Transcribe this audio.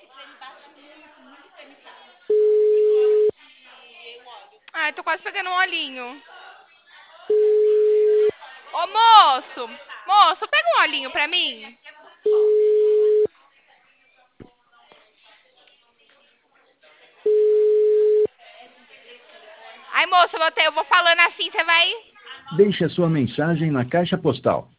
Ai, tô quase pegando um olhinho. Ô, moço! Moço, pega um olhinho pra mim. Ai, moço, eu vou falando assim, você vai... Deixe a sua mensagem na caixa postal